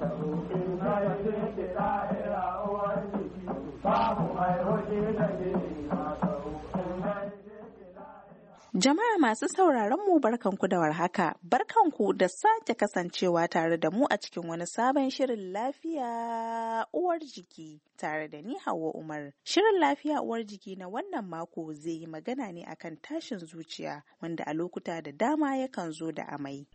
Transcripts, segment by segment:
Jama'a masu sauraron mu barkanku da warhaka, barkanku da sake kasancewa tare da mu a cikin wani sabon shirin lafiya uwar jiki tare da ni Hauwa Umar. Shirin lafiya uwar jiki na wannan mako zai yi magana ne akan tashin zuciya wanda a lokuta da dama yakan zo da amai.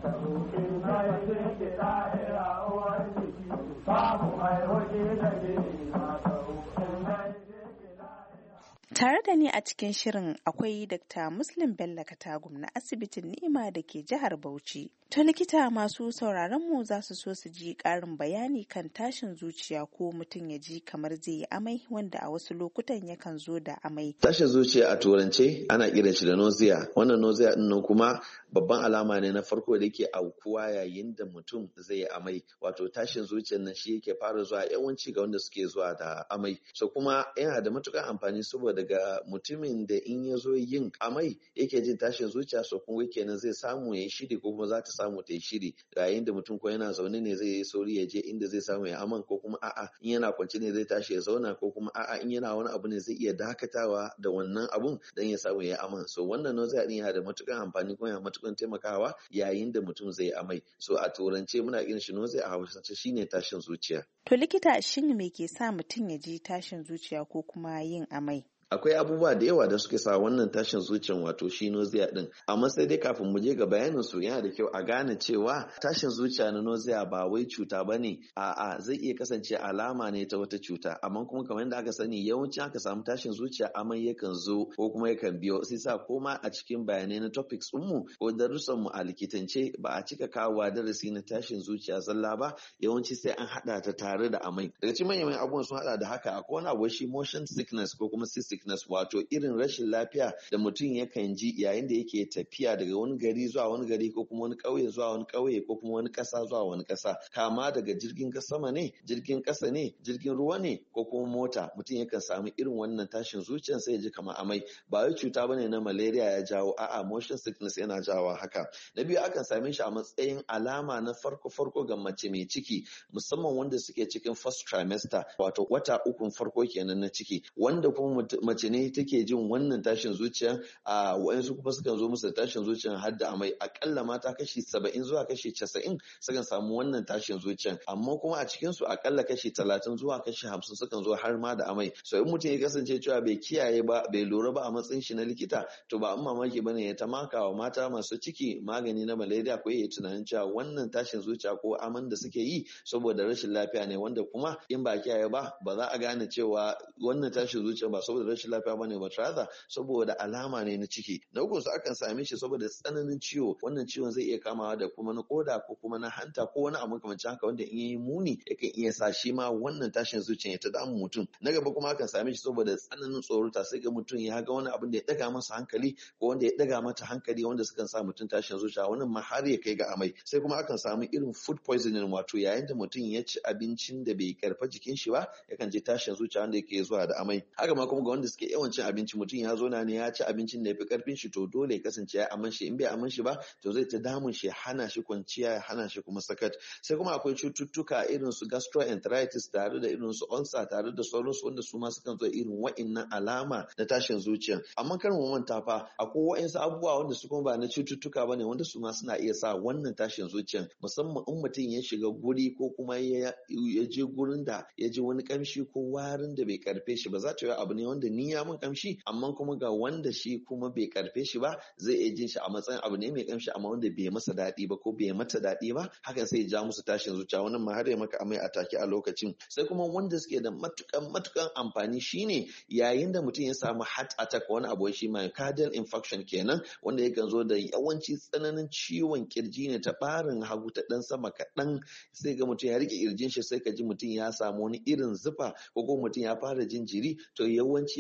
Tare da ni a cikin shirin akwai Dr. Muslim Bello Katagum na asibitin Ni'ima da ke jihar Bauchi. To likita, masu sauraron mu za su so su ji ƙarin bayani kan tashin zuciya ko mutum ya ji kamar zai yi amai wanda a wasu lokutan yakan zo da amai. Tashin zuciya a turance ana kiran shi da nausea. Wannan nausea din nan kuma babban alama ne na farko da yake aukuwa yayin da mutum zai yi amai. Wato tashin zuciyar nan shi yake fara zuwa yawanci ga wanda suke zuwa da amai. So kuma yana da matukar amfani saboda ga mutumin da in ya zo yin amai yake jin tashin zuciya, so kuma kenan zai samu ya yi shiri ko kuma za ta samu ta yi shiri. Yayin da mutum ko yana zaune ne zai yi sauri ya je inda zai samu ya aman, ko kuma a'a in yana kwance ne zai tashi ya zauna, ko kuma a'a in yana wani abu ne zai iya dakatawa da wannan abun dan ya samu ya aman. So wannan nausea din yana da matukar amfani kuma yana matukar taimakawa yayin da mutum zai amai. So a turance muna kiran shi nausea, a Hausance shine tashin zuciya. To likita, shin me ke sa mutum ya ji tashin zuciya ko kuma yin amai? Akwai abubuwa da yawa da suke sa wannan tashin zuciyan, wato shi nausea din. Amma sai dai kafin mu je ga bayanin su, yana da kyau a gane cewa tashin zuciya na nausea ba wai cuta bane, a'a zai iya kasance alama ne ta wata cuta. Amma kuma kamar yadda aka sani, yawanci aka samu tashin zuciya amai yakan zo ko kuma yakan biyo. Sai sa koma a cikin bayanai na topics mu ko darussan mu a likitance ba a cika kawowa darasi na tashin zuciya zalla ba, yawanci sai an hada ta tare da amai. Daga cikin manyan abubuwan sun hada da haka, akwai wani abu shi motion sickness ko kuma sickness, wato irin rashin lafiya da mutum yakan ji yayin da yake tafiya daga wani gari zuwa wani gari, ko kuma wani ƙauye zuwa wani ƙauye, ko kuma wani ƙasa zuwa wani ƙasa, kama daga jirgin sama ne, jirgin ƙasa ne, jirgin ruwa ne, ko kuma mota. Mutum yakan samu irin wannan tashin zuciyar sai ya ji kamar amai. Ba wai cuta bane na malaria ya jawo, a'a motion sickness yana jawo haka. Na biyu, akan same shi a matsayin alama na farko ga mace mai ciki, musamman wanda suke cikin first trimester, wato wata ukun farko kenan na ciki, wanda kuma mace ne take jin wannan tashin zuciya. A wayansu kuma sukan zo musu da tashin zuciya har da amai. Akalla mata kashi 70 zuwa kashi 90 sukan samu wannan tashin zuciya, amma kuma a cikin su akalla kashi 30 zuwa kashi 50 sukan zo har ma da amai. So in mutum ya kasance cewa bai kiyaye ba, bai lura ba a matsayin shi na likita, to ba an mamaki bane ya tamaka wa mata masu ciki magani na malaria, ko yayi tunanin cewa wannan tashin zuciya ko aman da suke yi saboda rashin lafiya ne, wanda kuma in ba kiyaye ba za a gane cewa wannan tashin zuciya ba saboda rashin lafiya bane, ba rather saboda alama ne na ciki. Na uku su akan same shi saboda tsananin ciwo. Wannan ciwon zai iya kamawa da kuma na koda ko kuma na hanta ko wani abu makamancin haka, wanda in yayi muni yakan iya sa shi ma wannan tashin zuciya ya ta damu mutum. Na gaba kuma akan same shi saboda tsananin tsorata, sai ga mutum ya ga wani abin da ya daga masa hankali ko wanda ya daga mata hankali, wanda sukan sa mutum tashin zuciya, wannan ma har ya kai ga amai. Sai kuma akan samu irin food poisoning, wato yayin da mutum ya ci abincin da bai karfa jikin shi ba, yakan je tashin zuciya wanda yake zuwa da amai. Haka ma kuma ga wanda suke yawan cin abinci, mutum ya zo ne ya ci abincin da ya fi karfin shi, to dole ya kasance ya aman shi. In bai aman shi ba, to zai ta damun shi, hana shi kwanciya, ya hana shi kuma sakat. Sai kuma akwai cututtuka irin su gastroenteritis tare da irin su ulcer tare da sauransu, wanda su ma sukan zo irin wa'innan alama na tashin zuciya. Amma kar mu manta fa, akwai wa'insu abubuwa wanda su kuma ba na cututtuka bane, wanda su ma suna iya sa wannan tashin zuciyan, musamman in mutum ya shiga guri ko kuma ya je gurin da ya ji wani kamshi ko warin da bai karfe shi ba. Za ta yi abu ne wanda ni ya mun kamshi, amma kuma ga wanda shi kuma bai karfe shi ba, zai iya jin shi a matsayin abu ne mai kamshi, amma wanda bai masa daɗi ba ko bai mata daɗi ba, hakan sai ya ja musu tashin zuciya. Wannan ma har ya maka amai a take a lokacin. Sai kuma wanda suke da matukan amfani shine yayin da mutum ya samu heart attack, wani abu shi myocardial infarction kenan, wanda yakan zo da yawanci tsananin ciwon kirji ne ta barin hagu ta dan sama kaɗan, sai ga mutum ya rike kirjin shi, sai ka ji mutum ya samu wani irin zufa, ko kuma mutum ya fara jin jiri. To yawanci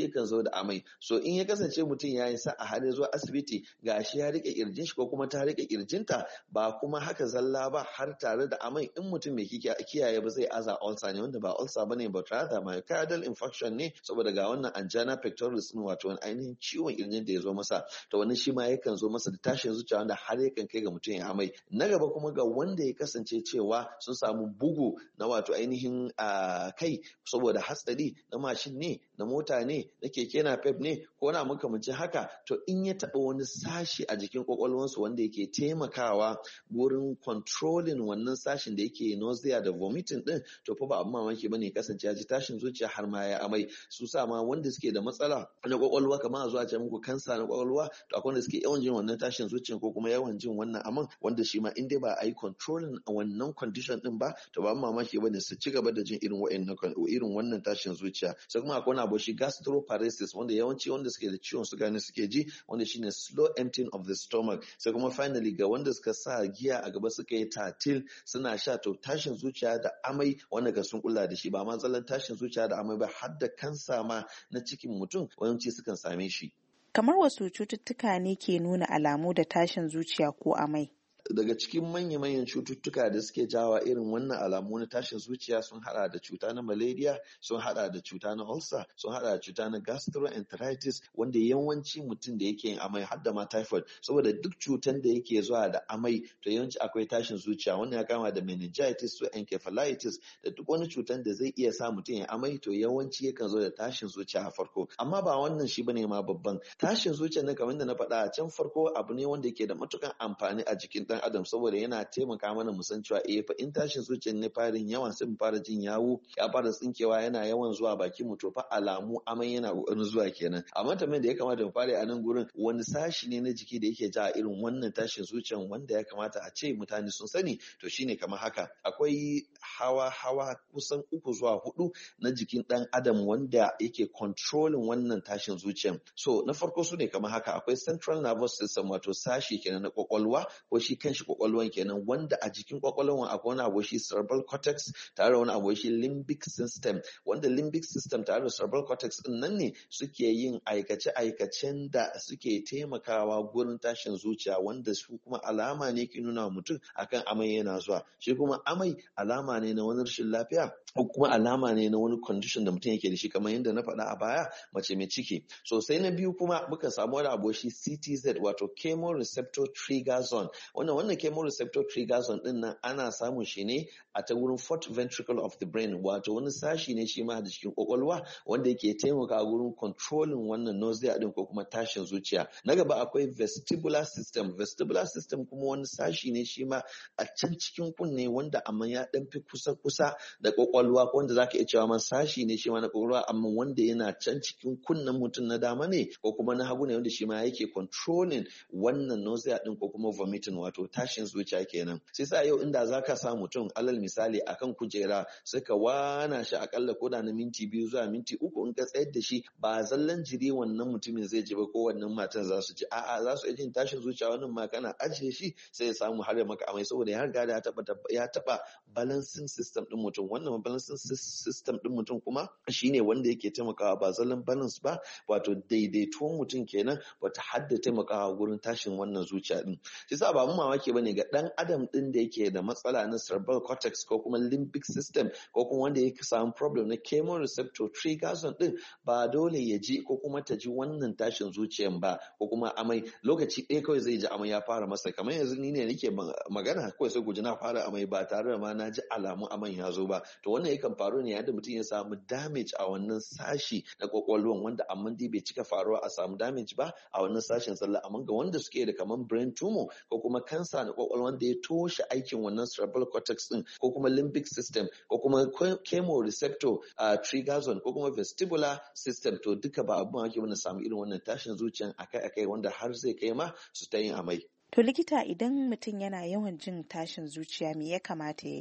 yakan zo da amai. So in ya kasance mutum ya yi sa'a har ya zo asibiti gashi ya rike kirjin shi ko kuma ta rike kirjinta ba kuma haka zalla ba har tare da amai, in mutum mai kiyaye ba zai aza ulcer ne, wanda ba ulcer bane ba rather myocardial infarction ne, saboda ga wannan angina pectoris din wato wani ainihin ciwon kirjin da ya zo masa. To wannan shi ma yakan zo masa da tashin zuciya wanda har yakan kai ga mutum ya amai. Na gaba kuma ga wanda ya kasance cewa sun samu bugu na wato ainihin kai saboda hatsari na mashin ne, na mota ne, na keke napep ne ko na makamancin haka, to in ya taɓa wani sashi a jikin kwakwalwansu wanda yake taimakawa wurin controlling wannan sashin da yake nausea da vomiting din, to fa ba abin mamaki bane kasance ya ji tashin zuciya har ma ya amai. Su sa ma wanda suke da matsala na kwakwalwa kamar a zuwa ce muku kansa na kwakwalwa, to akwai wanda suke yawan jin wannan tashin zuciya ko kuma yawan jin wannan aman, wanda shi ma in dai ba a yi controlling a wannan condition din ba, to ba mamaki bane su ci gaba da jin irin wannan tashin zuciya. Sai kuma akwai wani abu shi gastroparesis, wanda yawanci wanda suke da ciwon suga ne suke ji, wanda shine slow emptying of the stomach. Sai kuma finally ga wanda suka sa giya a gaba suka yi tatil suna sha, to tashin zuciya da amai wanda ga sun kula da shi, ba matsalan tashin zuciya da amai ba har da kansa ma na cikin mutum yawanci sukan same shi. Kamar wasu cututtuka ne ke nuna alamu da tashin zuciya ko amai? Daga cikin manya-manyan cututtuka da suke jawa irin wannan alamu na tashin zuciya sun hada da cuta na malaria, sun hada da cuta na ulcer, sun hada da cuta na gastroenteritis, wanda yawanci mutum da yake yin amai har da ma typhoid, saboda duk cutan da yake zuwa da amai to yawanci akwai tashin zuciya, wanda ya kama da meningitis, su encephalitis, da duk wani cutan da zai iya sa mutum ya amai to yawanci yakan zo da tashin zuciya a farko. Amma ba wannan shi bane ma babban tashin zuciya na, kamar da na faɗa a can farko, abu ne wanda yake da matukan amfani a jikin ɗan adam, saboda yana taimaka mana mu san cewa fa in tashin zuciyar ne farin yawan sai mu fara jin yawu ya fara tsinkewa yana yawan zuwa bakin mu, to fa alamu amai yana kokarin zuwa kenan. Amma tambayar da ya kamata mu fara a nan gurin, wani sashi ne na jiki da yake ja irin wannan tashin zuciyar wanda ya kamata a ce mutane sun sani, to shine kamar haka. Akwai hawa kusan 3 zuwa 4 na jikin ɗan adam wanda yake controlling wannan tashin zuciyar. So na farko su ne kamar haka. Akwai central nervous system, wato sashi kenan na kwakwalwa, ko shi kanshi kwakwalwan kenan, wanda a jikin kwakwalwan akwai wani abu shi cerebral cortex tare da wani abu shi limbic system, wanda limbic system tare da cerebral cortex din nan ne suke yin aikace-aikacen da suke taimakawa gurin tashin zuciya, wanda su kuma alama ne ke nuna mutum akan amai yana zuwa. Shi kuma amai alama ne na wani rashin lafiya ko kuma alama ne na wani condition da mutum yake da shi, kamar yadda na faɗa a baya, mace mai ciki. So sai na biyu kuma muka samu wani abu shi CTZ, wato chemoreceptor trigger zone. Wannan chemoreceptor trigger zone din nan ana samun shi ne a ta wurin fourth ventricle of the brain, wato wani sashi ne shi ma da cikin kwakwalwa wanda yake taimaka wurin controlling wannan nausea din ko kuma tashin zuciya. Na gaba akwai vestibular system. Vestibular system kuma wani sashi ne shi ma a can cikin kunne, wanda amma ya dan fi kusa da kwakwalwa, ko wanda zaka iya cewa ma sashi ne shi ma na kwakwalwa, amma wanda yana can cikin kunnen mutum na dama ne ko kuma na hagu ne, wanda shi ma yake controlling wannan nausea din ko kuma vomiting, wato tashin zuciya kenan. Sai sa yau inda zaka sa mutum alal misali akan kujera sai ka wana shi akalla koda na minti 2 zuwa minti 3, in ka tsayar da shi ba zallan jiri wannan mutumin zai ji ba ko wannan matan za su ji, a'a za su jin tashin zuciya. Wannan ma kana ajiye shi sai ya samu har ya maka amai, saboda ya riga ya taba balancing system din mutum. Wannan balancing system din mutum kuma shine wanda yake taimakawa ba zallan balance ba, wato daidaituwan mutum kenan, wata hadda taimakawa gurin tashin wannan zuciya din. Sai sa ba mu mamaki bane ga dan adam din da yake da matsala na cerebral cortex ko kuma limbic system, ko kuma wanda yake samu problem na chemoreceptor trigger zone din, ba dole ya ji ko kuma ta ji wannan tashin zuciyan ba, ko kuma amai lokaci ɗaya kawai zai ji amai ya fara masa. Kamar yanzu ni ne nake magana kawai sai guji na fara amai ba tare da ma na ji alamu aman ya zo ba. To wannan yakan faru ne yadda mutum ya samu damage a wannan sashi na kwakwalwan, wanda amma dai bai cika faruwa a samu damage ba a wannan sashen sallah. Amma ga wanda suke da kamar brain tumor ko kuma kansa na kwakwalwan da ya toshe aikin wannan cerebral cortex din, ko kuma limbic system, ko kuma chemoreceptor trigger zone, ko kuma vestibular system, to duka ba abin ake mana samu irin wannan tashin zuciyan akai-akai, wanda har zai kai ma su ta yin amai. To likita, idan mutum yana yawan jin tashin zuciya me ya kamata ya yi?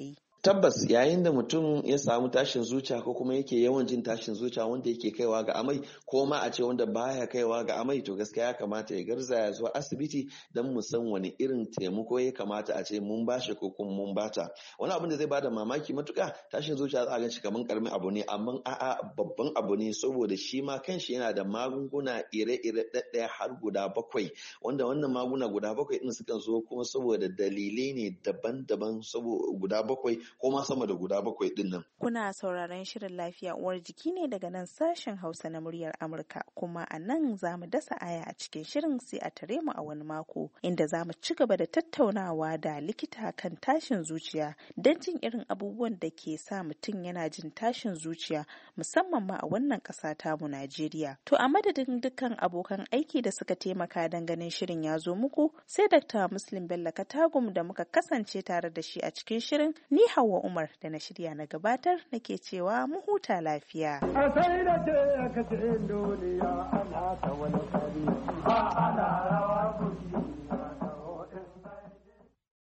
tabbas yayin da mutum ya samu tashin zuciya ko kuma yake yawan jin tashin zuciya wanda yake kaiwa ga amai ko ma a ce wanda baya kaiwa ga amai, to gaskiya ya kamata ya garzaya zuwa asibiti don mu san wani irin taimako ya kamata a ce mun bashi ko kuma mun bata. Wani abin da zai bada mamaki matuka, tashin zuciya za a gan shi kamar karamin abu ne, amma a'a babban abu ne, saboda shi ma kanshi yana da magunguna ire-ire ɗaɗɗaya har guda 7, wanda wannan magunguna guda 7 din sukan zo kuma saboda dalilai ne daban-daban, saboda guda 7 ko ma sama da guda 7 din nan. Kuna sauraron shirin lafiya uwar jiki ne daga nan sashen Hausa na muryar Amurka, kuma a nan za mu dasa aya a cikin shirin, sai a tare mu a wani mako inda za mu ci gaba da tattaunawa da likita kan tashin zuciya don jin irin abubuwan da ke sa mutum yana jin tashin zuciya, musamman ma a wannan ƙasa tamu Najeriya. To a madadin dukkan abokan aiki da suka taimaka don ganin shirin ya zo muku, sai Dr. Muslim Bello Katagum da muka kasance tare da shi a cikin shirin, ni Hauwa Umar da na shirya na gabatar nake cewa mu huta lafiya. A sai da ce ka ce duniya ana ta wani kari, ana rawa kuɗi.